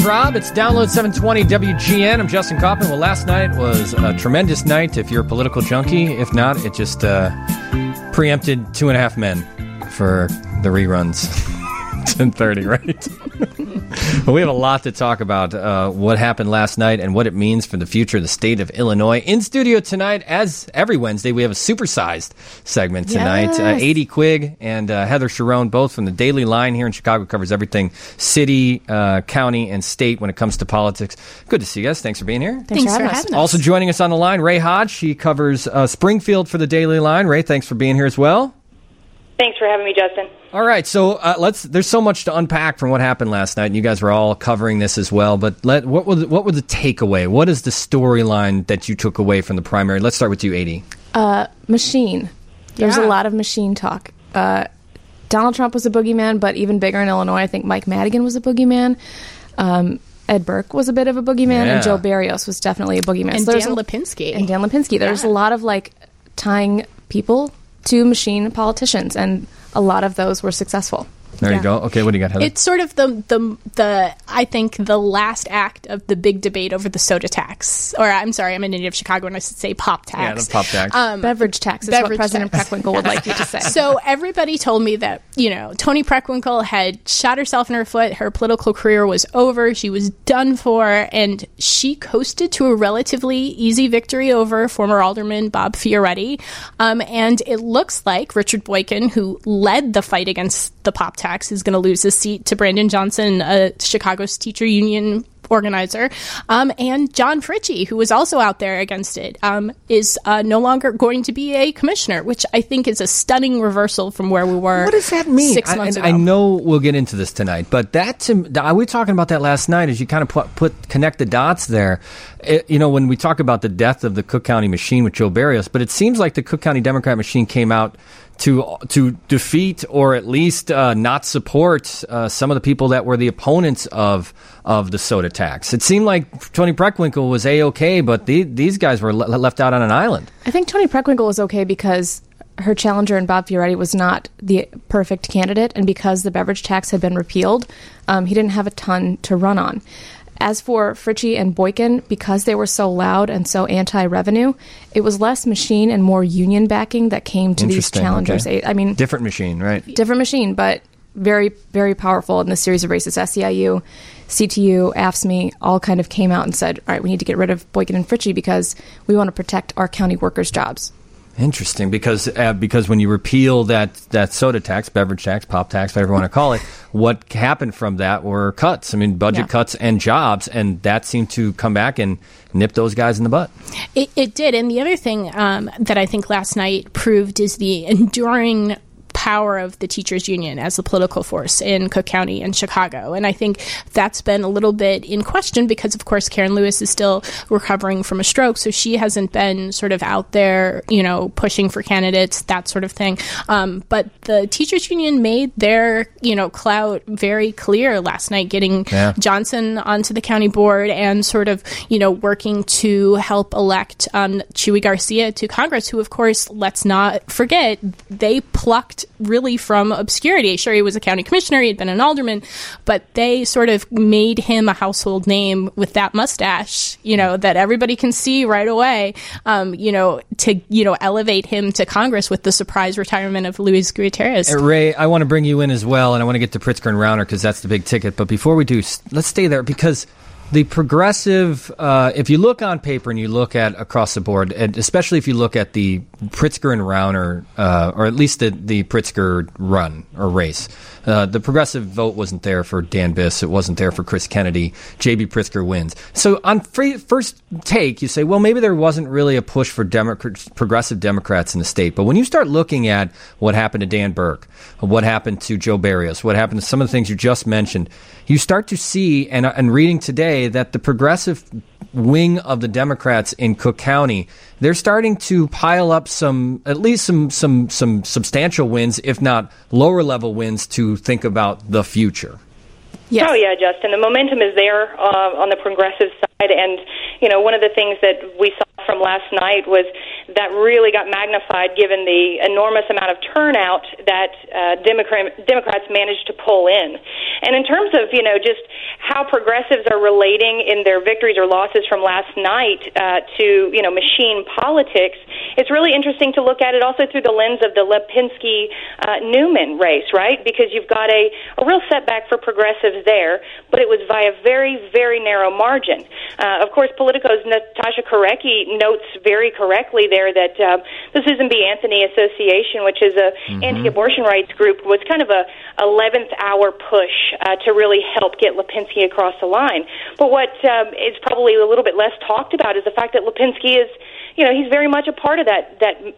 Charles Robb. It's Download 720 WGN. I'm Justin Kaufman. Well, last night was a tremendous night if you're a political junkie. If not, it just preempted 2.5 Men for the reruns. 10:30, right? Well, we have a lot to talk about what happened last night and what it means for the future of the state of Illinois. In studio tonight, as every Wednesday, we have a supersized segment tonight. Yes. Adi Quigg and Heather Cherone, both from the Daily Line here in Chicago, covers everything city, county, and state when it comes to politics. Good to see you guys. Thanks for being here. Thanks for having us. Also joining us on the line, Ray Hodge. She covers Springfield for the Daily Line. Ray, thanks for being here as well. Thanks for having me, Justin. All right, so there's so much to unpack from what happened last night, and you guys were all covering this as well, but what were the takeaway? What is the storyline that you took away from the primary? Let's start with you, Adi. Machine. There's a lot of machine talk. Donald Trump was a boogeyman, but even bigger in Illinois, I think Mike Madigan was a boogeyman. Ed Burke was a bit of a boogeyman, and Joe Barrios was definitely a boogeyman. And so Dan Lipinski. There's a lot of tying people to machine politicians, and a lot of those were successful. There you go. Okay, what do you got, Heather? It's sort of the I think the last act of the big debate over the soda tax. Or I'm sorry, I'm a native of Chicago and I should say pop tax. Yeah, the pop tax. Beverage tax is what President Preckwinkle would like you to say. So everybody told me that, Toni Preckwinkle had shot herself in her foot. Her political career was over. She was done for. And she coasted to a relatively easy victory over former Alderman Bob Fioretti. And it looks like Richard Boykin, who led the fight against the pop tax, is going to lose his seat to Brandon Johnson, Chicago's teacher union organizer, and John Fritchie, who was also out there against it, is no longer going to be a commissioner, which I think is a stunning reversal from where we were. What does that mean? 6 months ago. I know we'll get into this tonight, but we were talking about that last night as you kind of connect the dots there. When we talk about the death of the Cook County machine with Joe Barrios, but it seems like the Cook County Democrat machine came out to defeat or at least not support some of the people that were the opponents of the soda tax. It seemed like Toni Preckwinkle was A-okay, but these guys were left out on an island. I think Toni Preckwinkle was okay because her challenger in Bob Fioretti was not the perfect candidate, and because the beverage tax had been repealed, he didn't have a ton to run on. As for Fritchie and Boykin, because they were so loud and so anti-revenue, it was less machine and more union backing that came to these challengers. Okay. I mean, different machine, right? Different machine, but very, very powerful in this series of races. SEIU, CTU, AFSCME all kind of came out and said, all right, we need to get rid of Boykin and Fritchie because we want to protect our county workers' jobs. Interesting, because when you repeal that soda tax, beverage tax, pop tax, whatever you want to call it, what happened from that were cuts. I mean, budget cuts and jobs, and that seemed to come back and nip those guys in the butt. It did, and the other thing that I think last night proved is the enduring power of the teachers union as a political force in Cook County and Chicago. And I think that's been a little bit in question because, of course, Karen Lewis is still recovering from a stroke, so she hasn't been sort of out there, pushing for candidates, that sort of thing. But the teachers union made their, clout very clear last night, getting Johnson onto the county board and sort of, working to help elect Chuy Garcia to Congress, who, of course, let's not forget, they plucked really from obscurity. Sure, he was a county commissioner, he had been an alderman, but they sort of made him a household name with that mustache, that everybody can see right away, to elevate him to Congress with the surprise retirement of Luis Gutierrez. Ray, I want to bring you in as well, and I want to get to Pritzker and Rauner because that's the big ticket. But before we do, let's stay there because the progressive, if you look on paper and you look at across the board, and especially if you look at the Pritzker and Rauner, or at least the Pritzker run or race, the progressive vote wasn't there for Dan Biss. It wasn't there for Chris Kennedy. J.B. Pritzker wins. So on first take, you say, well, maybe there wasn't really a push for progressive Democrats in the state. But when you start looking at what happened to Dan Burke, what happened to Joe Barrios, what happened to some of the things you just mentioned, you start to see, and reading today, that the progressive wing of the Democrats in Cook County, they're starting to pile up at least some substantial wins, if not lower level wins, to think about the future. Yes. Oh, yeah, Justin. The momentum is there on the progressive side. And, one of the things that we saw from last night was that really got magnified given the enormous amount of turnout that Democrats managed to pull in. And in terms of, just how progressives are relating in their victories or losses from last night to, machine politics, it's really interesting to look at it also through the lens of the Lipinski-Newman race, right? Because you've got a real setback for progressives there, but it was by a very, very narrow margin. Of course, Politico's Natasha Korecki notes very correctly there that the Susan B. Anthony Association, which is a anti-abortion rights group, was kind of a 11th hour push to really help get Lipinski across the line. But what is probably a little bit less talked about is the fact that Lipinski is, he's very much a part of that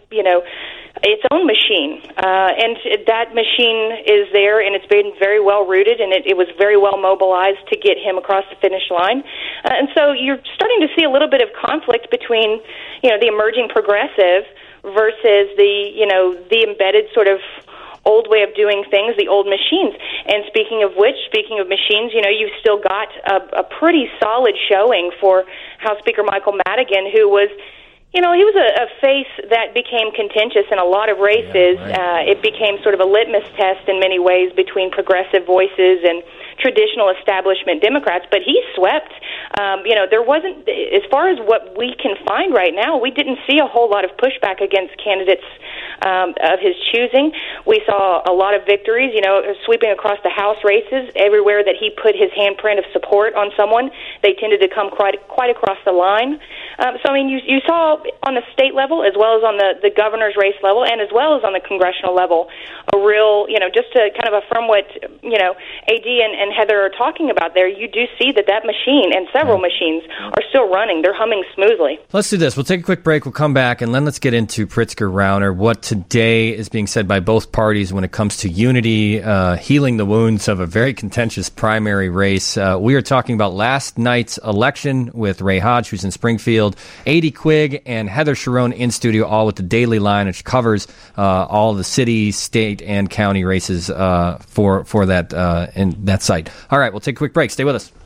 its own machine. And that machine is there, and it's been very well rooted, and it was very well mobilized to get him across the finish line. And so you're starting to see a little bit of conflict between, the emerging progressive versus the embedded sort of old way of doing things, the old machines. And speaking of machines, you've still got a pretty solid showing for House Speaker Michael Madigan, who was, he was a face that became contentious in a lot of races. Yeah, right. It became sort of a litmus test in many ways between progressive voices and traditional establishment Democrats, but he swept. There wasn't, as far as what we can find right now, we didn't see a whole lot of pushback against candidates of his choosing. We saw a lot of victories, sweeping across the House races. Everywhere that he put his handprint of support on someone, they tended to come quite across the line. You saw on the state level, as well as on the governor's race level, and as well as on the congressional level, a real, just to kind of affirm what, AD and Heather are talking about there, you do see that machine and several machines are still running. They're humming smoothly. Let's do this. We'll take a quick break. We'll come back, and then let's get into Pritzker-Rauner, what today is being said by both parties when it comes to unity, healing the wounds of a very contentious primary race. We are talking about last night's election with Ray Hodge, who's in Springfield, A.D. Quigg, and Heather Cherone in studio, all with the Daily Line, which covers all the city, state, and county races for that in that site. All right, we'll take a quick break. Stay with us.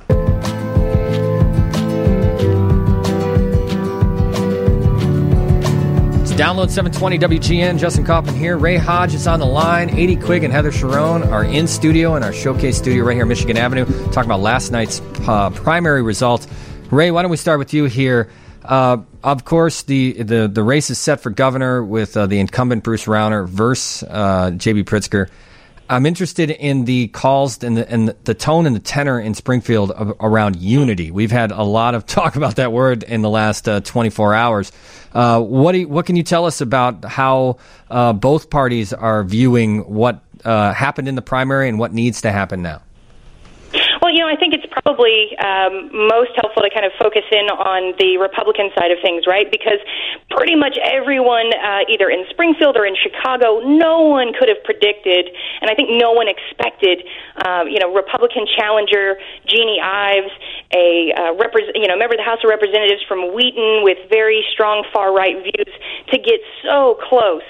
Download 720 WGN. Justin Kaufman here. Ray Hodge is on the line. A.D. Quigg and Heather Cherone are in studio in our showcase studio right here on Michigan Avenue, talking about last night's primary result. Ray, why don't we start with you here? Of course, the race is set for governor with the incumbent Bruce Rauner versus J.B. Pritzker. I'm interested in the calls and the tone and the tenor in Springfield around unity. We've had a lot of talk about that word in the last 24 hours. What can you tell us about how both parties are viewing what happened in the primary and what needs to happen now? Well, I think it's probably most helpful to kind of focus in on the Republican side of things, right? Because pretty much everyone, either in Springfield or in Chicago, no one could have predicted, and I think no one expected, Republican challenger Jeannie Ives, member of the House of Representatives from Wheaton with very strong far-right views, to get so close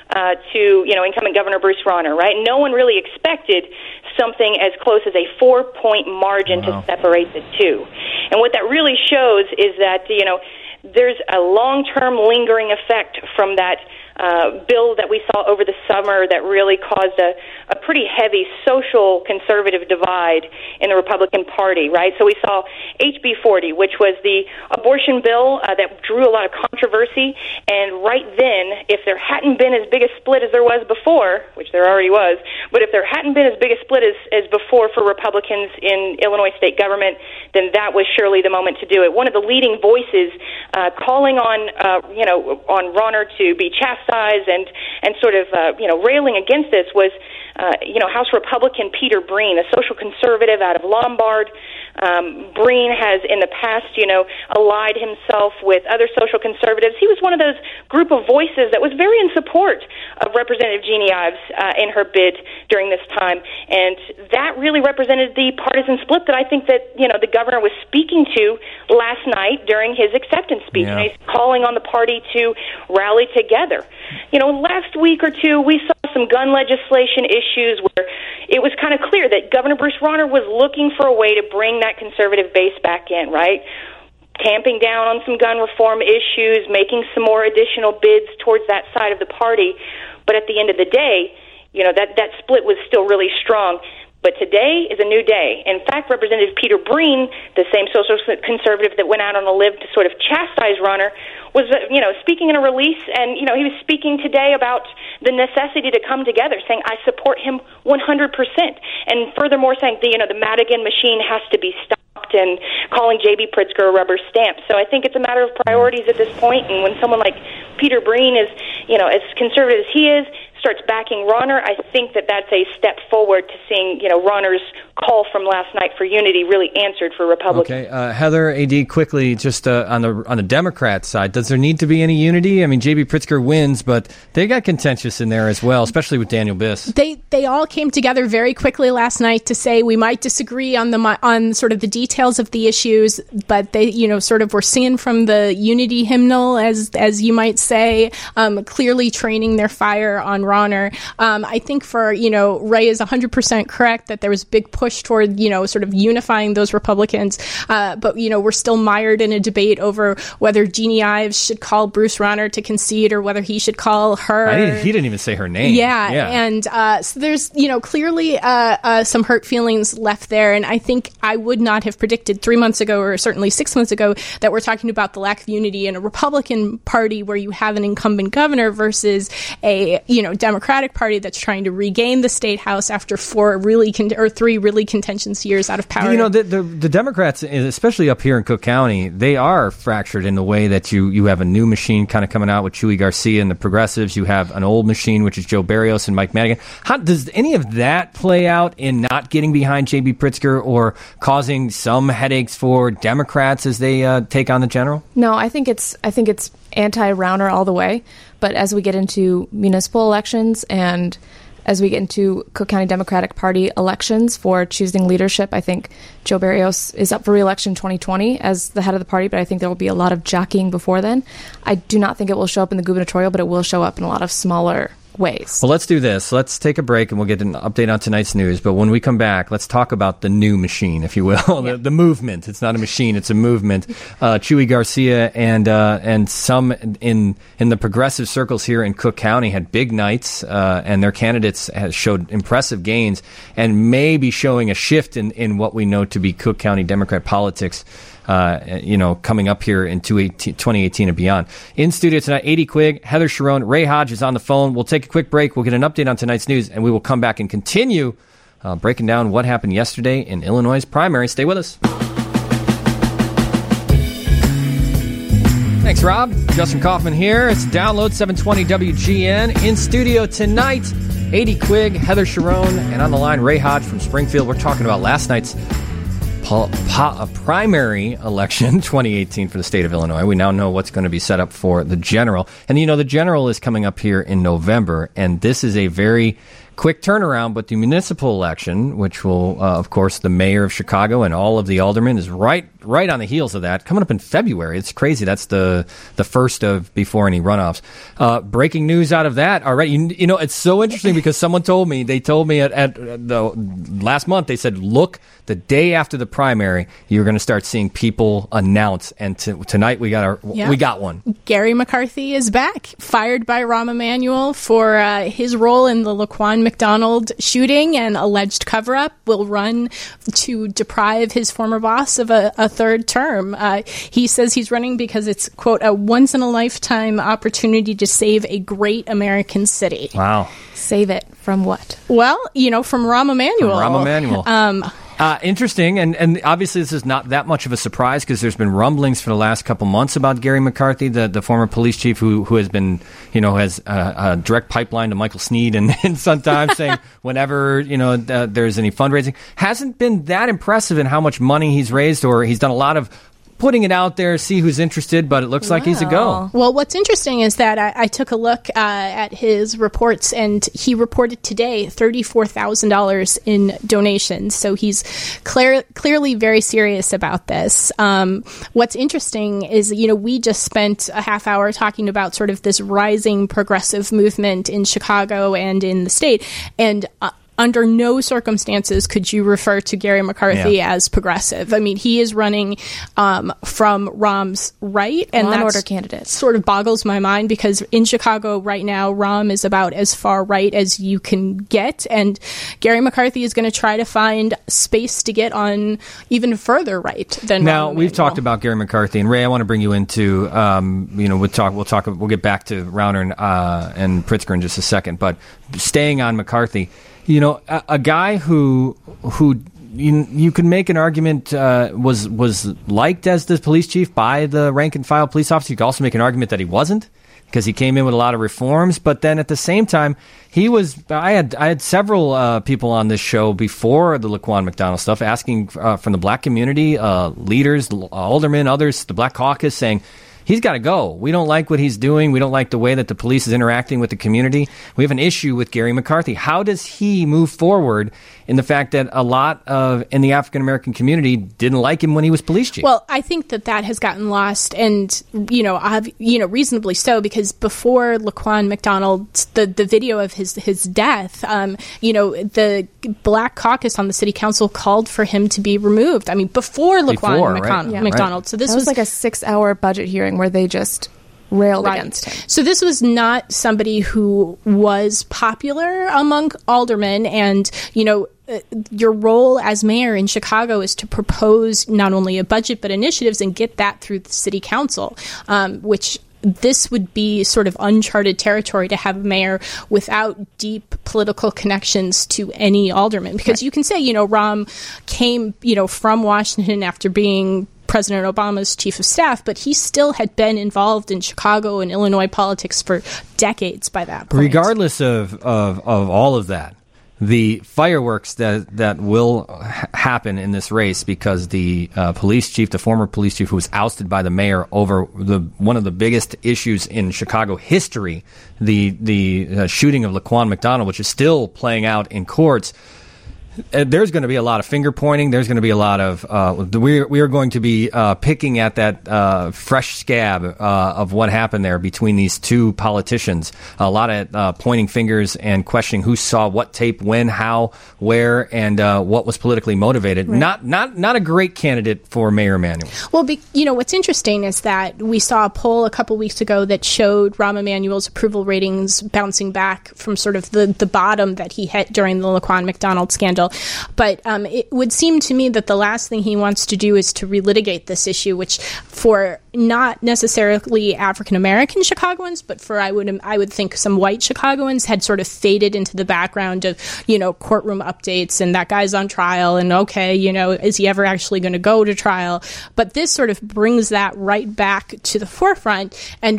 to incumbent Governor Bruce Rauner, right? No one really expected something as close as a 4-point margin to separate the two. And what that really shows is that, there's a long-term lingering effect from that bill that we saw over the summer that really caused a pretty heavy social conservative divide in the Republican Party, right? So we saw HB 40, which was the abortion bill that drew a lot of controversy, and right then, if there hadn't been as big a split as there was before, which there already was, but if there hadn't been as big a split as before for Republicans in Illinois state government, then that was surely the moment to do it. One of the leading voices calling on Rauner to be chastised and sort of railing against this was House Republican Peter Breen, a social conservative out of Lombard. Breen has in the past, allied himself with other social conservatives. He was one of those group of voices that was very in support of Representative Jeannie Ives in her bid during this time, and that really represented the partisan split that I think that the governor was speaking to last night during his acceptance speech. Yeah. And he's calling on the party to rally together. Last week or two we saw some gun legislation issues where it was kind of clear that Governor Bruce Rauner was looking for a way to bring that conservative base back in, right? Tamping down on some gun reform issues, making some more additional bids towards that side of the party. But at the end of the day, that split was still really strong. But today is a new day. In fact, Representative Peter Breen, the same social conservative that went out on a limb to sort of chastise Rauner, was, speaking in a release, and, he was speaking today about the necessity to come together, saying, I support him 100%. And furthermore, saying, the Madigan machine has to be stopped, and calling J.B. Pritzker a rubber stamp. So I think it's a matter of priorities at this point, and when someone like Peter Breen is, as conservative as he is, starts backing Rauner, I think that that's a step forward to seeing, Rauner's call from last night for unity really answered for Republicans. Okay, Heather, AD, quickly, just on the Democrat side, does there need to be any unity? I mean, J.B. Pritzker wins, but they got contentious in there as well, especially with Daniel Biss. They all came together very quickly last night to say we might disagree on sort of the details of the issues, but they, sort of were singing from the unity hymnal, as you might say, clearly training their fire on Rauner. I think Ray is 100% correct that there was a big push toward, sort of unifying those Republicans. But, we're still mired in a debate over whether Jeannie Ives should call Bruce Rauner to concede or whether he should call her. He didn't even say her name. Yeah. And so there's, clearly some hurt feelings left there. And I think I would not have predicted 3 months ago, or certainly 6 months ago, that we're talking about the lack of unity in a Republican Party where you have an incumbent governor versus a, Democratic Party that's trying to regain the state house after 3 really contentious years out of power. The Democrats, especially up here in Cook County, they are fractured in the way that you have a new machine kind of coming out with Chuy Garcia and the progressives. You have an old machine, which is Joe Barrios and Mike Madigan. How does any of that play out in not getting behind J.B. Pritzker or causing some headaches for Democrats as they take on the general? No, I think it's anti-Rauner all the way. But as we get into municipal elections and as we get into Cook County Democratic Party elections for choosing leadership, I think Joe Barrios is up for re-election in 2020 as the head of the party, but I think there will be a lot of jockeying before then. I do not think it will show up in the gubernatorial, but it will show up in a lot of smaller ways. Well, let's do this. Let's take a break and we'll get an update on tonight's news. But when we come back, let's talk about the new machine, if you will, the movement. It's not a machine; it's a movement. Chuy Garcia and some in the progressive circles here in Cook County had big nights, and their candidates has showed impressive gains, and may be showing a shift in what we know to be Cook County Democrat politics. Coming up here in 2018 and beyond. In studio tonight, AD Quigg, Heather Cherone, Ray Hodge is on the phone. We'll take a quick break. We'll get an update on tonight's news, and we will come back and continue breaking down what happened yesterday in Illinois' primary. Stay with us. Thanks, Rob. Justin Kaufman here. It's Download 720 WGN. In studio tonight, AD Quigg, Heather Cherone, and on the line, Ray Hodge from Springfield. We're talking about last night's primary election 2018 for the state of Illinois. We now know what's going to be set up for the general. And, the general is coming up here in November, and this is a very quick turnaround, but the municipal election, which will, of course, the mayor of Chicago and all of the aldermen is right on the heels of that, coming up in February. It's crazy. That's the first of before any runoffs. Breaking news out of that already. It's so interesting because someone told me at the last month, they said, look, the day after the primary, you're going to start seeing people announce. And tonight we got one. Gary McCarthy is back, fired by Rahm Emanuel for his role in the Laquan McDonald shooting and alleged cover-up. Will run to deprive his former boss of a third term. He says he's running because it's, quote, a once-in-a-lifetime opportunity to save a great American city. Wow. Save it from what? Well, from Rahm Emanuel. From Rahm Emanuel. Interesting, and obviously this is not that much of a surprise because there's been rumblings for the last couple months about Gary McCarthy, the former police chief who has been, has a direct pipeline to Michael Snead and sometimes saying whenever, there's any fundraising. Hasn't been that impressive in how much money he's raised, or he's done a lot of putting it out there, see who's interested, but it looks like he's a go. Well, what's interesting is that I took a look at his reports, and he reported today $34,000 in donations. So he's clearly very serious about this. What's interesting is, we just spent a half hour talking about sort of this rising progressive movement in Chicago and in the state, and under no circumstances could you refer to Gary McCarthy as progressive. I mean, he is running from Rahm's right, and Law and that's order candidate. Sort of boggles my mind, because in Chicago right now, Rahm is about as far right as you can get, and Gary McCarthy is going to try to find space to get on even further right than now. Rahm We've talked Emanuel. about Gary McCarthy, and Ray, I want to bring you into we'll get back to Rauner and Pritzker in just a second, but staying on McCarthy, a guy who you could make an argument was liked as the police chief by the rank and file police officer. You could also make an argument that he wasn't, because he came in with a lot of reforms. But then at the same time, he was. I had several people on this show before the Laquan McDonald stuff asking from the black community, leaders, aldermen, others, the Black Caucus, saying, he's got to go. We don't like what he's doing. We don't like the way that the police is interacting with the community. We have an issue with Gary McCarthy. How does he move forward in the fact that a lot in the African-American community didn't like him when he was police chief? Well, I think that has gotten lost, and, reasonably so, because before Laquan McDonald, the video of his death, the Black Caucus on the city council called for him to be removed. I mean, before Laquan McDonald. So this was like a 6-hour budget hearing where they just railed against him. So this was not somebody who was popular among aldermen, and, your role as mayor in Chicago is to propose not only a budget but initiatives and get that through the city council, which this would be sort of uncharted territory to have a mayor without deep political connections to any alderman. Because you can say, Rahm came, from Washington after being President Obama's chief of staff, but he still had been involved in Chicago and Illinois politics for decades by that point. Regardless of all of that, the fireworks that will happen in this race, because the police chief, the former police chief who was ousted by the mayor over one of the biggest issues in Chicago history, the shooting of Laquan McDonald, which is still playing out in courts. There's going to be a lot of finger pointing. There's going to be a lot of we are going to be picking at that fresh scab of what happened there between these two politicians. A lot of pointing fingers and questioning who saw what tape, when, how, where, and what was politically motivated. Right. Not a great candidate for Mayor Emanuel. Well, what's interesting is that we saw a poll a couple weeks ago that showed Rahm Emanuel's approval ratings bouncing back from sort of the bottom that he hit during the Laquan McDonald scandal. But it would seem to me that the last thing he wants to do is to relitigate this issue, which for not necessarily African-American Chicagoans, but for I would think some white Chicagoans had sort of faded into the background of, courtroom updates and that guy's on trial and okay, is he ever actually going to go to trial? But this sort of brings that right back to the forefront. And,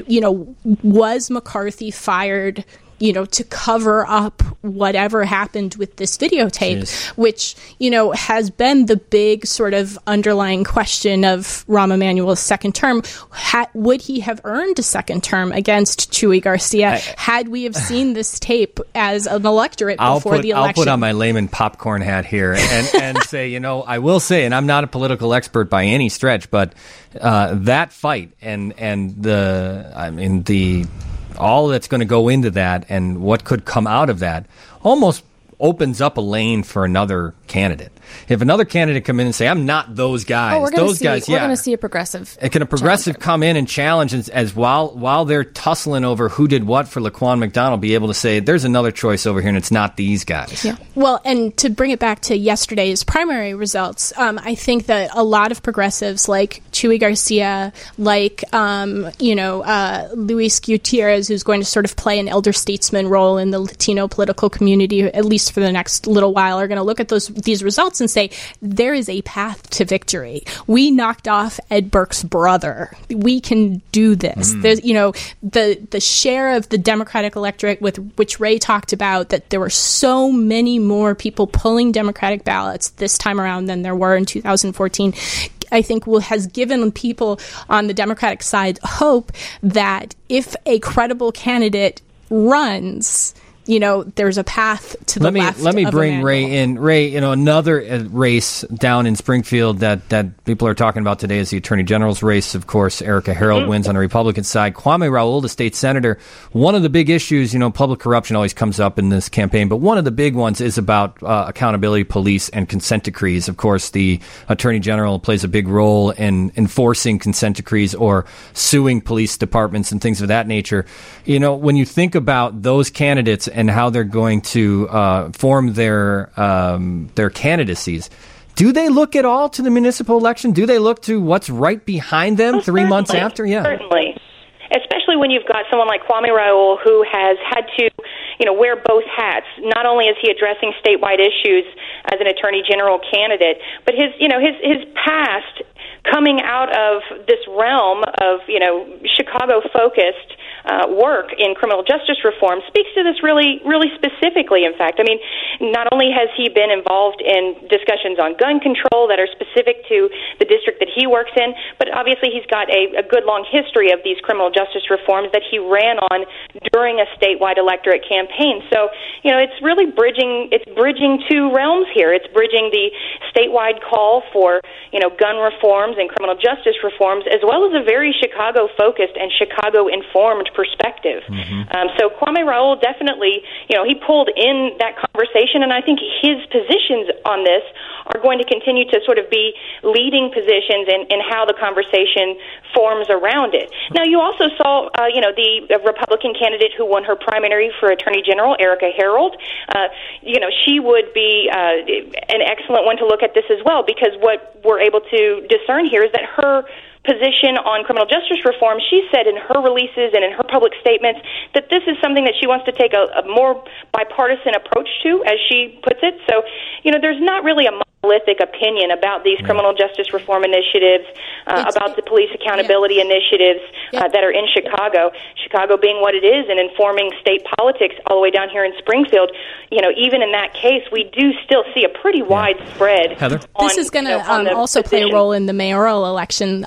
was McCarthy fired to cover up whatever happened with this videotape, which, has been the big sort of underlying question of Rahm Emanuel's second term. Would he have earned a second term against Chuy Garcia had we have seen this tape as an electorate before the election? I'll put on my layman popcorn hat here and say, I will say, and I'm not a political expert by any stretch, but that fight and all that's going to go into that and what could come out of that almost opens up a lane for another candidate. If another candidate come in and say, I'm not those guys, we're going to see a progressive. Can a progressive come in and challenge as while they're tussling over who did what for Laquan McDonald, be able to say, there's another choice over here and it's not these guys. Yeah. Well, and to bring it back to yesterday's primary results, I think that a lot of progressives like Chuy Garcia, like, Luis Gutierrez, who's going to sort of play an elder statesman role in the Latino political community, at least for the next little while, are going to look at these results and say, there is a path to victory. We knocked off Ed Burke's brother. We can do this. There's, the share of the Democratic electorate with which Ray talked about, that there were so many more people pulling Democratic ballots this time around than there were in 2014. I think has given people on the Democratic side hope that if a credible candidate runs, there's a path to the left. Let me bring Emanuel. Ray in. Ray, another race down in Springfield that people are talking about today is the Attorney General's race. Of course, Erica Harold wins on the Republican side. Kwame Raoul, the state senator. One of the big issues, public corruption always comes up in this campaign, but one of the big ones is about accountability, police, and consent decrees. Of course, the Attorney General plays a big role in enforcing consent decrees or suing police departments and things of that nature. When you think about those candidates and how they're going to form their candidacies, do they look at all to the municipal election? Do they look to what's right behind them 3 months after? Yeah, certainly. Especially when you've got someone like Kwame Raoul who has had to, wear both hats. Not only is he addressing statewide issues as an Attorney General candidate, but his past coming out of this realm of, Chicago-focused work in criminal justice reform speaks to this really, really specifically, in fact. I mean, not only has he been involved in discussions on gun control that are specific to the district that he works in, but obviously he's got a good long history of these criminal justice reforms that he ran on during a statewide electorate campaign. So, it's really bridging two realms here. It's bridging the statewide call for, gun reforms and criminal justice reforms, as well as a very Chicago-focused and Chicago-informed perspective. So Kwame Raoul definitely, he pulled in that conversation, and I think his positions on this are going to continue to sort of be leading positions in how the conversation forms around it. Now, you also saw, the Republican candidate who won her primary for Attorney General, Erica Harold. She would be an excellent one to look at this as well, because what we're able to discern here is that her position on criminal justice reform, she said in her releases and in her public statements that this is something that she wants to take a more bipartisan approach to, as she puts it. So, there's not really a monolithic opinion about these criminal justice reform initiatives, about the police accountability initiatives that are in Chicago. Chicago being what it is and informing state politics all the way down here in Springfield, even in that case, we do still see a pretty wide spread. Heather? This is going to also play a role in the mayoral election.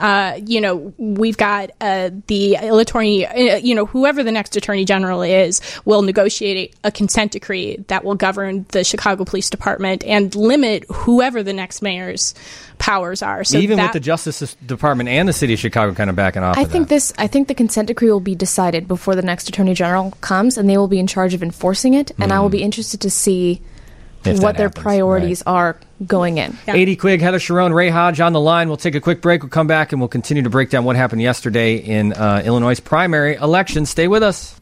We've got the attorney, whoever the next attorney general is, will negotiate a consent decree that will govern the Chicago Police Department and limit whoever the next mayor's powers are. So even with the Justice Department and the city of Chicago kind of backing off. I think the consent decree will be decided before the next attorney general comes, and they will be in charge of enforcing it. And I will be interested to see what their priorities are going in. Yeah. Adie Quigg, Heather Cherone, Ray Hodge on the line. We'll take a quick break. We'll come back and we'll continue to break down what happened yesterday in Illinois' primary election. Stay with us.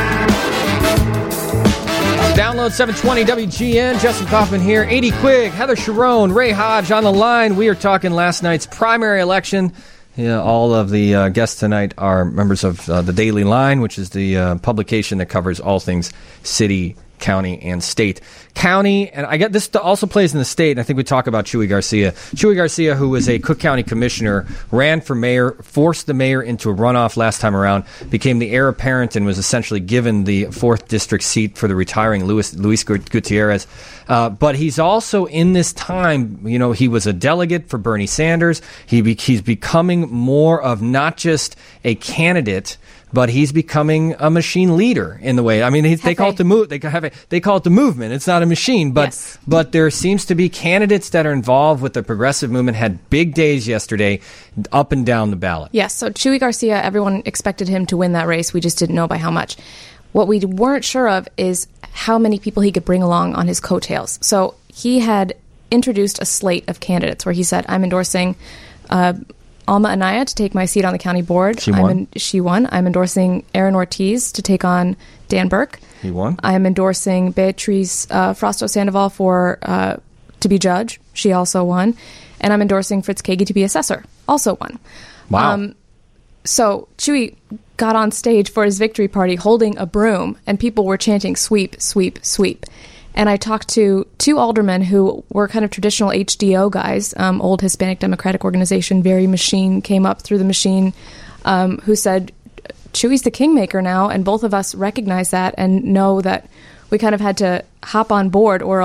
Download 720 WGN. Justin Kaufman here. Adie Quigg, Heather Cherone, Ray Hodge on the line. We are talking last night's primary election. Yeah, all of the guests tonight are members of the Daily Line, which is the publication that covers all things city, county, and state. County, and I get this also plays in the state, and I think we talk about Chuy Garcia. Chuy Garcia, who was a Cook County commissioner, ran for mayor, forced the mayor into a runoff last time around, became the heir apparent, and was essentially given the 4th district seat for the retiring Luis Gutierrez. But he's also, in this time, he was a delegate for Bernie Sanders. He's becoming more of not just a candidate, but he's becoming a machine leader in the way. I mean, they call it the they call it the movement. It's not a machine, but there seems to be candidates that are involved with the progressive movement. Had big days yesterday, up and down the ballot. Yes. So Chuy Garcia, everyone expected him to win that race. We just didn't know by how much. What we weren't sure of is how many people he could bring along on his coattails. So he had introduced a slate of candidates where he said, "I'm endorsing." Alma Anaya to take my seat on the county board. She won. I'm endorsing Aaron Ortiz to take on Dan Burke. He won. I'm endorsing Beatriz Frosto Sandoval to be judge. She also won. And I'm endorsing Fritz Kagi to be assessor. Also won. Wow. So Chuy got on stage for his victory party holding a broom, and people were chanting, "Sweep, sweep, sweep." And I talked to 2 aldermen who were kind of traditional HDO guys, old Hispanic Democratic Organization, very machine, came up through the machine, who said, Chuy's the kingmaker now, and both of us recognize that and know that we kind of had to hop on board, or else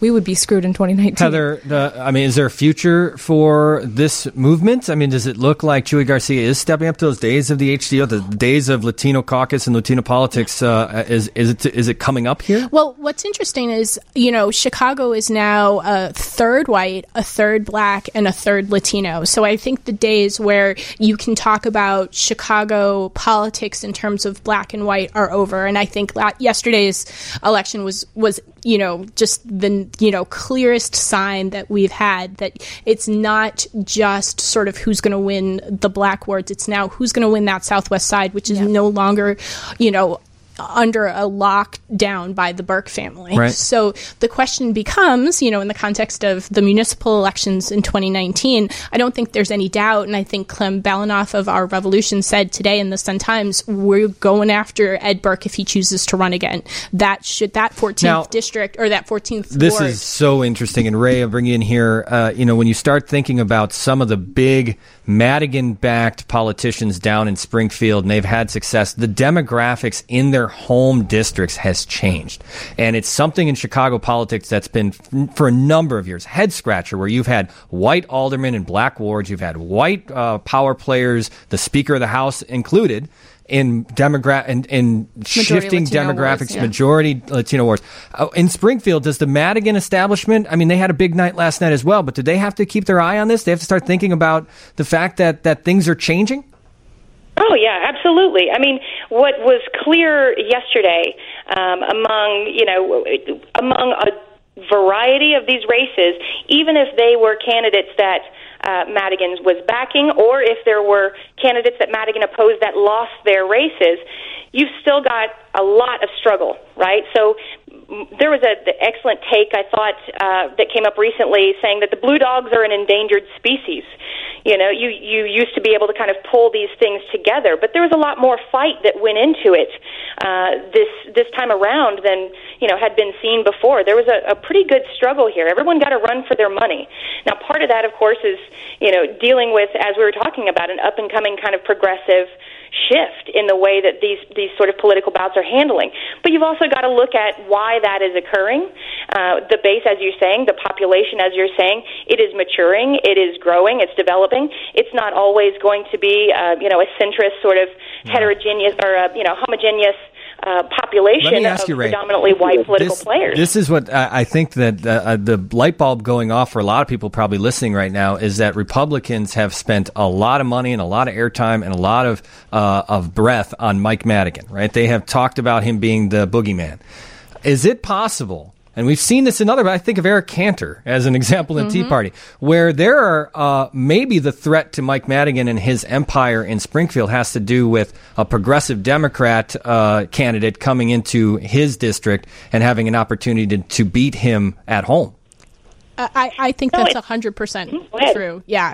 we would be screwed in 2019. Heather, is there a future for this movement? I mean, does it look like Chuy Garcia is stepping up to those days of the HDO, the days of Latino caucus and Latino politics? Is it coming up here? Well, what's interesting is, Chicago is now a third white, a third black, and a third Latino. So I think the days where you can talk about Chicago politics in terms of black and white are over. And I think yesterday's election was just the clearest sign that we've had that it's not just sort of who's going to win the black wards. It's now who's going to win that Southwest side, which is no longer, under a lockdown by the Burke family. Right. So the question becomes, in the context of the municipal elections in 2019, I don't think there's any doubt, and I think Clem Balanoff of Our Revolution said today in the Sun-Times, we're going after Ed Burke if he chooses to run again. That 14th district, or that 14th This ward. is so interesting, and Ray, I'll bring you in here. When you start thinking about some of the big Madigan-backed politicians down in Springfield, and they've had success, the demographics in their home districts has changed. And it's something in Chicago politics that's been, for a number of years, head-scratcher, where you've had white aldermen in black wards, you've had white power players, the Speaker of the House included, in shifting demographics, wards, majority Latino wards. In Springfield, does the Madigan establishment, they had a big night last night as well, but do they have to keep their eye on this? They have to start thinking about the fact that things are changing? Oh, yeah, absolutely. What was clear yesterday among a variety of these races, even if they were candidates that Madigan was backing, or if there were candidates that Madigan opposed that lost their races, you've still got a lot of struggle, right? So there was an excellent take, I thought, that came up recently saying that the blue dogs are an endangered species. You used to be able to kind of pull these things together, but there was a lot more fight that went into it this time around than had been seen before. There was a pretty good struggle here. Everyone got to run for their money. Now, part of that, of course, is dealing with, as we were talking about, an up and coming kind of progressive shift in the way that these sort of political bouts are handling. But you've also got to look at why that is occurring. The base, as you're saying, the population, as you're saying, it is maturing, it is growing, it's developing. It's not always going to be, a centrist sort of heterogeneous or, homogeneous population of predominantly white political players. This is what I think that the light bulb going off for a lot of people probably listening right now is that Republicans have spent a lot of money and a lot of airtime and a lot of breath on Mike Madigan, right? They have talked about him being the boogeyman. Is it possible, and we've seen this in other, I think of Eric Cantor as an example in the Tea Party, where there are maybe the threat to Mike Madigan and his empire in Springfield has to do with a progressive Democrat candidate coming into his district and having an opportunity to beat him at home? I think that's 100% true. Yeah.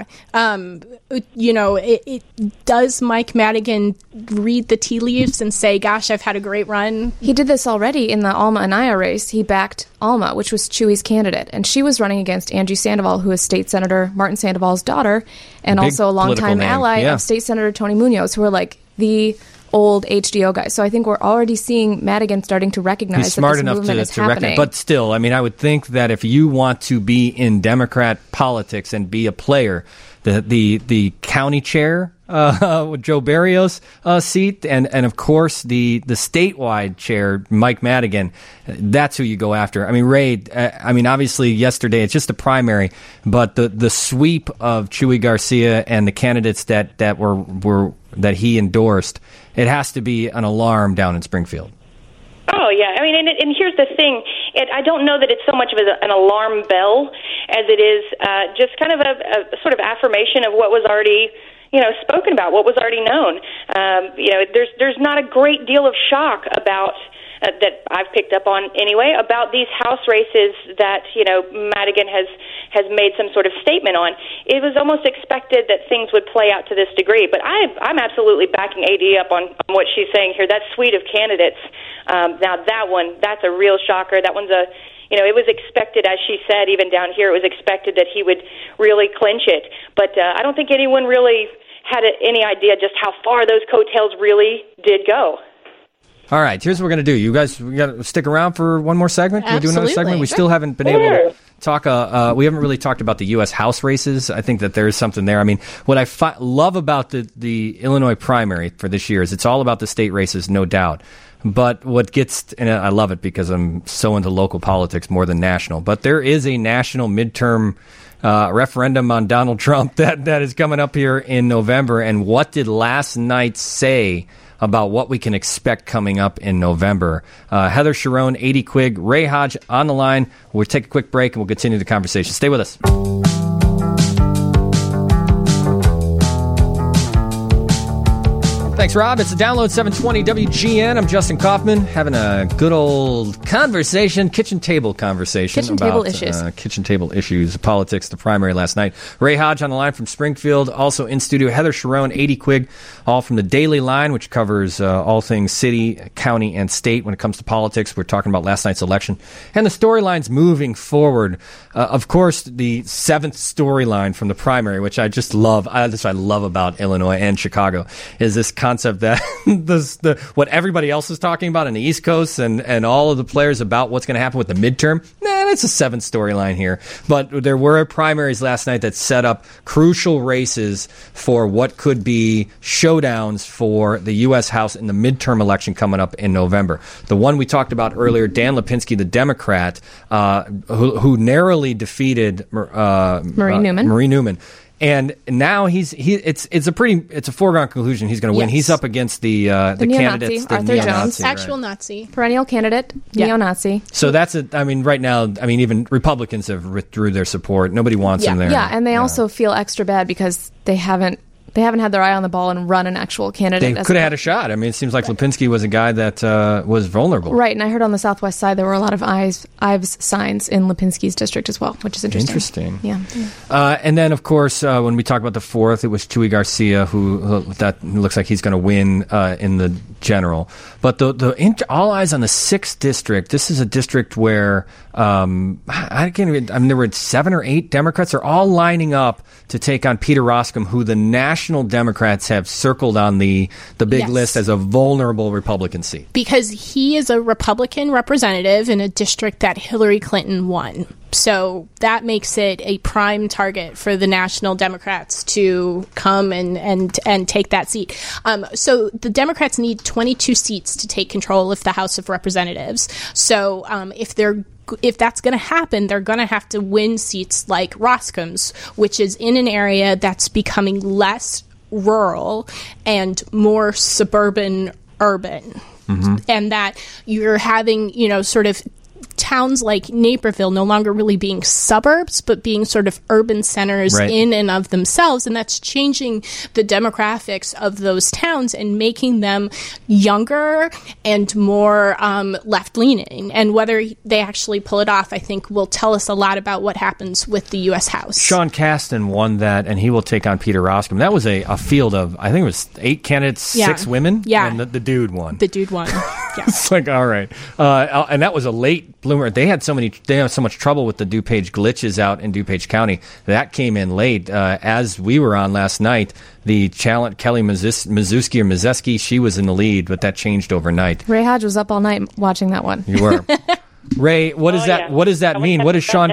Does Mike Madigan read the tea leaves and say, gosh, I've had a great run? He did this already in the Alma Anaya race. He backed Alma, which was Chuy's candidate. And she was running against Angie Sandoval, who is State Senator Martin Sandoval's daughter, and also a longtime ally of State Senator Tony Munoz, who are like the old HDO guys. So I think we're already seeing Madigan starting to recognize that this movement is happening. But still, I would think that if you want to be in Democrat politics and be a player, the county chair, Joe Barrios seat, and of course the statewide chair, Mike Madigan, that's who you go after. Ray, obviously yesterday it's just a primary, but the sweep of Chuy Garcia and the candidates that were that he endorsed, it has to be an alarm down in Springfield. Oh, yeah. And here's the thing. I don't know that it's so much of an alarm bell as it is just kind of a sort of affirmation of what was already, spoken about, what was already known. There's not a great deal of shock about that I've picked up on anyway about these House races that Madigan has made some sort of statement on. It was almost expected that things would play out to this degree, but I'm absolutely backing AD up on what she's saying here. That suite of candidates, now that's a real shocker. That one's it was expected, as she said, even down here, it was expected that he would really clinch it, but I don't think anyone really had any idea just how far those coattails really did go. All right, here's what we're going to do. You guys, we got to stick around for one more segment? Can we do another segment? We still haven't been able to talk. We haven't really talked about the U.S. House races. I think that there is something there. I mean, what I love about the Illinois primary for this year is it's all about the state races, no doubt. But what gets, and I love it because I'm so into local politics more than national, but there is a national midterm referendum on Donald Trump that is coming up here in November. And what did last night say about what we can expect coming up in November? Heather Cherone, Adi Quigg, Ray Hodge on the line. We'll take a quick break and we'll continue the conversation. Stay with us. Thanks, Rob. It's a Download 720 WGN. I'm Justin Kaufman, having a good old conversation, kitchen table conversation about kitchen table issues, politics, the primary last night. Ray Hodge on the line from Springfield, also in studio. Heather Cherone, Adi Quigg, all from the Daily Line, which covers all things city, county, and state when it comes to politics. We're talking about last night's election and the storylines moving forward. Of course, the seventh storyline from the primary, which I just love. That's what I love about Illinois and Chicago, is this concept that what everybody else is talking about on the East Coast and all of the players about what's going to happen with the midterm, that's a seventh storyline here. But there were primaries last night that set up crucial races for what could be showdowns for the U.S. House in the midterm election coming up in November. The one we talked about earlier, Dan Lipinski, the Democrat, who narrowly defeated Marie Newman. And now it's a foregone conclusion he's going to win. He's up against the candidates, Arthur Jones, actual Nazi, perennial candidate, neo-Nazi. So right now, even Republicans have withdrew their support. Nobody wants him there. Yeah, and they also feel extra bad because they haven't had their eye on the ball and run an actual candidate. They could have had a shot. I mean, it seems like Lipinski was a guy that was vulnerable. Right, and I heard on the Southwest side there were a lot of Ives signs in Lipinski's district as well, which is interesting. Yeah. And then, of course, when we talk about the fourth, it was Chuy Garcia, who that looks like he's going to win in the general. But all eyes on the 6th district. This is a district where there were 7 or 8 Democrats are all lining up to take on Peter Roskam, who the National Democrats have circled on the big list as a vulnerable Republican seat. Because he is a Republican representative in a district that Hillary Clinton won. So that makes it a prime target for the National Democrats to come and take that seat. So the Democrats need 22 seats to take control of the House of Representatives. So if that's going to happen, they're going to have to win seats like Roskam's, which is in an area that's becoming less rural and more suburban urban. Mm-hmm. And that you're having, sort of towns like Naperville no longer really being suburbs, but being sort of urban centers in and of themselves. And that's changing the demographics of those towns and making them younger and more left-leaning. And whether they actually pull it off, I think, will tell us a lot about what happens with the U.S. House. Sean Casten won that, and he will take on Peter Roskam. That was a field of, I think it was 8 candidates, 6 women, and the dude won. The dude won, yeah. It's like, all right. And that was a late bloomer. They had so much trouble with the DuPage glitches out in DuPage County. That came in late. As we were on last night, the challenge, Kelly Mazuski, she was in the lead, but that changed overnight. Ray Hodge was up all night watching that one. You were. Ray, what does that mean? What does Sean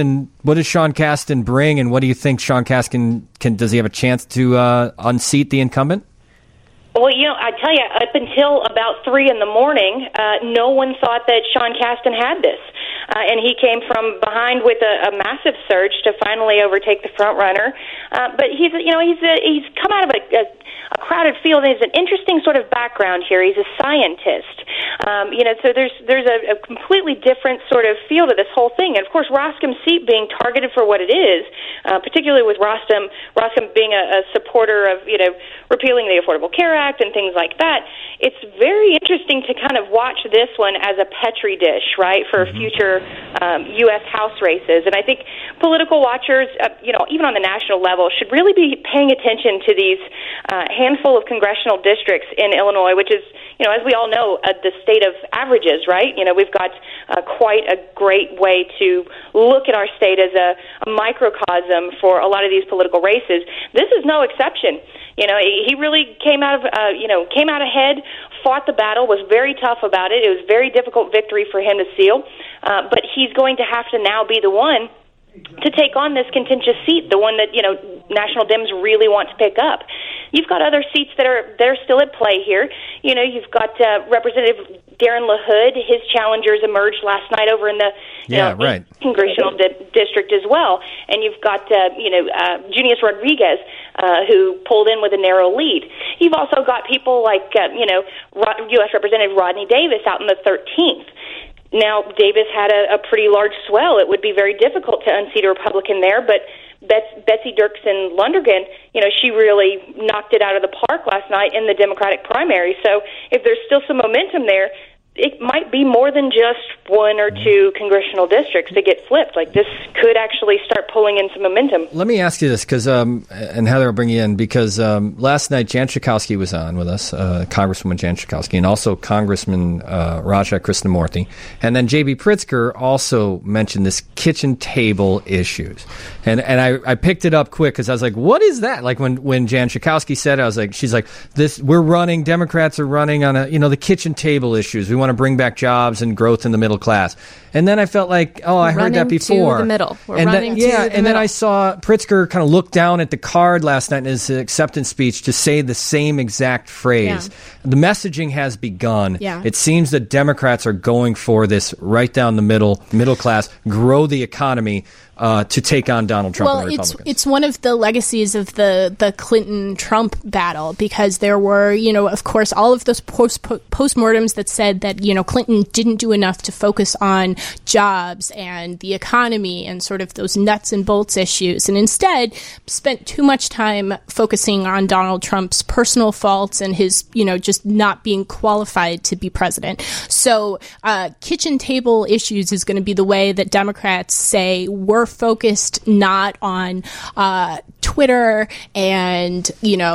Casten bring, and what do you think Sean Casten does he have a chance to unseat the incumbent? Well, I tell you, up until about 3 a.m, no one thought that Sean Casten had this. And he came from behind with a massive surge to finally overtake the front runner. But he's come out of a crowded field, and he's an interesting sort of background here. He's a scientist. So there's a completely different sort of feel to this whole thing. And of course, Roskam's seat being targeted for what it is, particularly with Roskam being a supporter of, repealing the Affordable Care Act and things like that. It's very interesting to kind of watch this one as a petri dish, right, for future U.S. House races. And I think political watchers, even on the national level, should really be paying attention to these handful of congressional districts in Illinois, which is, as we all know, the state of averages, right? We've got quite a great way to look at our state as a microcosm for a lot of these political races. This is no exception. He really came out ahead, fought the battle, was very tough about it. It was a very difficult victory for him to seal, but he's going to have to now be the one to take on this contentious seat, the one that National Dems really want to pick up. You've got other seats that are still at play here. You've got Representative Darren LaHood. His challengers emerged last night over in the congressional district as well, and you've got Junius Rodriguez, who pulled in with a narrow lead. You've also got people like U.S. Representative Rodney Davis out in the 13th. Now, Davis had a pretty large swell. It would be very difficult to unseat a Republican there, but Betsy Dirksen Lundergan, she really knocked it out of the park last night in the Democratic primary. So if there's still some momentum there, it might be more than just one or two congressional districts that get flipped. Like, this could actually start pulling in some momentum. Let me ask you this, because and Heather, I'll bring you in, because last night Jan Schakowsky was on with us, Congresswoman Jan Schakowsky, and also Congressman Raja Krishnamurthy. And then J.B. Pritzker also mentioned this kitchen table issues. And I picked it up quick because I was like, what is that? Like, when Jan Schakowsky said it, I was like, she's like, Democrats are running on the kitchen table issues. We want to bring back jobs and growth in the middle class. And then I felt like, I heard that before. To the middle. Then I saw Pritzker kind of look down at the card last night in his acceptance speech to say the same exact phrase. Yeah. The messaging has begun. Yeah. It seems that Democrats are going for this right down the middle class, grow the economy, to take on Donald Trump and the Republicans. It's one of the legacies of the Clinton-Trump battle, because there were, of course, all of those postmortems that said that, Clinton didn't do enough to focus on jobs and the economy and sort of those nuts and bolts issues, and instead spent too much time focusing on Donald Trump's personal faults and his, just not being qualified to be president. So kitchen table issues is going to be the way that Democrats say we're focused not on Twitter and,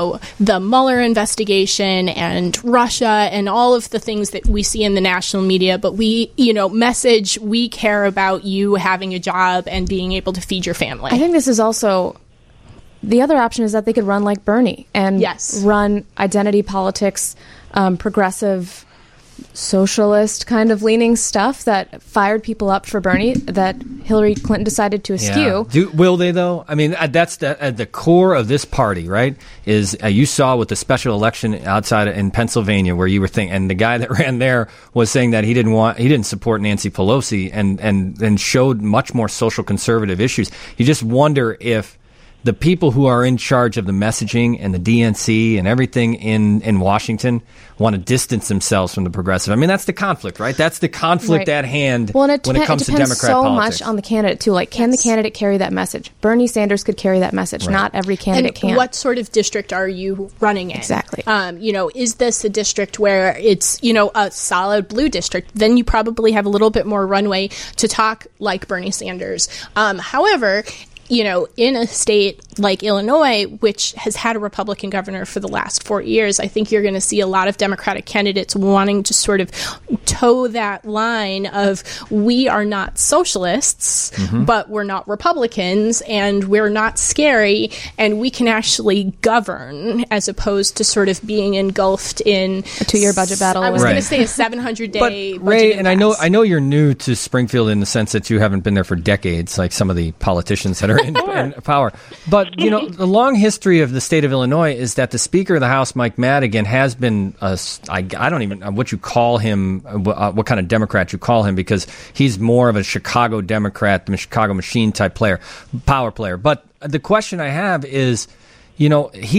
the Mueller investigation and Russia and all of the things that we see in the national media, but we, message we care about you having a job and being able to feed your family. I think this is also... The other option is that they could run like Bernie and run identity politics, progressive, socialist kind of leaning stuff that fired people up for Bernie that Hillary Clinton decided to eschew. Yeah. Will they, though? I mean, that's at the core of this party, right? Is you saw with the special election outside in Pennsylvania where you were thinking, and the guy that ran there was saying that he didn't support Nancy Pelosi and showed much more social conservative issues. You just wonder if the people who are in charge of the messaging and the DNC and everything in Washington want to distance themselves from the progressive. I mean, that's the conflict, right? That's the conflict at hand when it comes to Democrat politics. It depends so much on the candidate, too. Like, can the candidate carry that message? Bernie Sanders could carry that message. Right. Not every candidate can. What sort of district are you running in? Exactly. Is this a district where it's, a solid blue district? Then you probably have a little bit more runway to talk like Bernie Sanders. However, in a state like Illinois, which has had a Republican governor for the last 4 years, I think you're going to see a lot of Democratic candidates wanting to sort of toe that line of, we are not socialists, but we're not Republicans, and we're not scary, and we can actually govern, as opposed to sort of being engulfed in a 2-year budget battle. I was going to say a 700-day but Ray, and I know you're new to Springfield in the sense that you haven't been there for decades, like some of the politicians that are in power. But, the long history of the state of Illinois is that the Speaker of the House, Mike Madigan, has been, I don't even know what you call him, what kind of Democrat you call him, because he's more of a Chicago Democrat, the Chicago machine type power player. But the question I have is, he's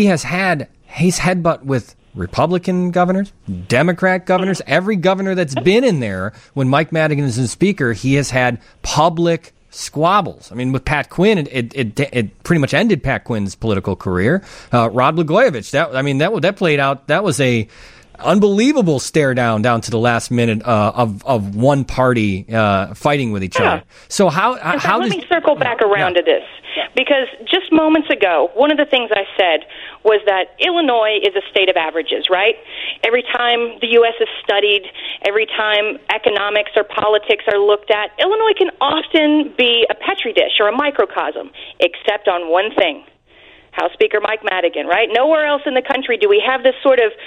headbutt with Republican governors, Democrat governors, every governor that's been in there. When Mike Madigan is the Speaker, he has had public squabbles. I mean, with Pat Quinn, it pretty much ended Pat Quinn's political career. Rod Blagojevich, that played out. That was unbelievable stare down to the last minute of one party fighting with each other. So let me circle back around to this, because just moments ago, one of the things I said was that Illinois is a state of averages, right? Every time the U.S. is studied, every time economics or politics are looked at, Illinois can often be a petri dish or a microcosm, except on one thing. House Speaker Mike Madigan, right? Nowhere else in the country do we have this sort of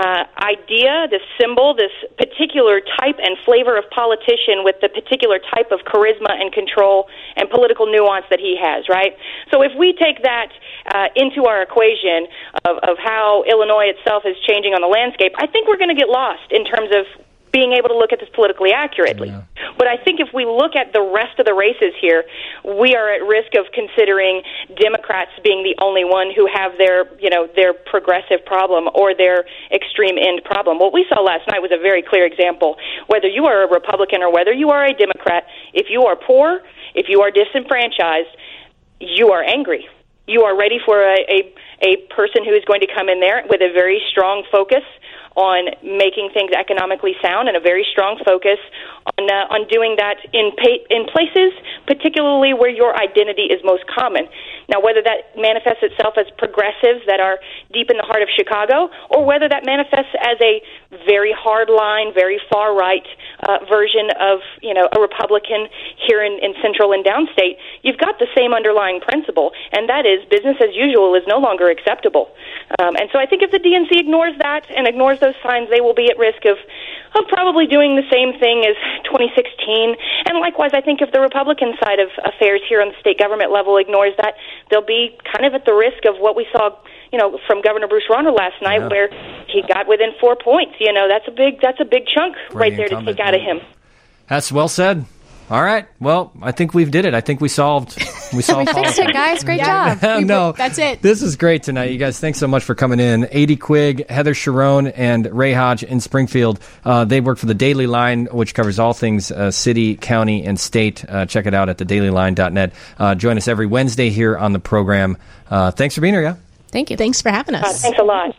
idea, this symbol, this particular type and flavor of politician with the particular type of charisma and control and political nuance that he has, right? So if we take that into our equation of how Illinois itself is changing on the landscape, I think we're going to get lost in terms of being able to look at this politically accurately. Yeah. But I think if we look at the rest of the races here, we are at risk of considering Democrats being the only one who have their progressive problem or their extreme end problem. What we saw last night was a very clear example. Whether you are a Republican or whether you are a Democrat, if you are poor, if you are disenfranchised, you are angry. You are ready for a person who is going to come in there with a very strong focus on making things economically sound and a very strong focus on doing that in places, particularly where your identity is most common. Now, whether that manifests itself as progressives that are deep in the heart of Chicago, or whether that manifests as a very hard-line, very far-right version of a Republican here in central and downstate, you've got the same underlying principle, and that is business as usual is no longer acceptable. And so I think if the DNC ignores that and ignores those signs, they will be at risk of probably doing the same thing as 2016. And likewise, I think if the Republican side of affairs here on the state government level ignores that, they'll be kind of at the risk of what we saw, from Governor Bruce Rauner last night, where he got within 4 points. That's a big chunk right there to take out of him. That's well said. All right. Well, I think we've did it. I think we solved. We fixed it, guys. Great job. No, that's it. This is great tonight, you guys. Thanks so much for coming in. Adi Quigg, Heather Sharon, and Ray Hodge in Springfield. They work for the Daily Line, which covers all things city, county, and state. Check it out at thedailyline.net. Join us every Wednesday here on the program. Thanks for being here, yeah. Thank you. Thanks for having us. Thanks a lot.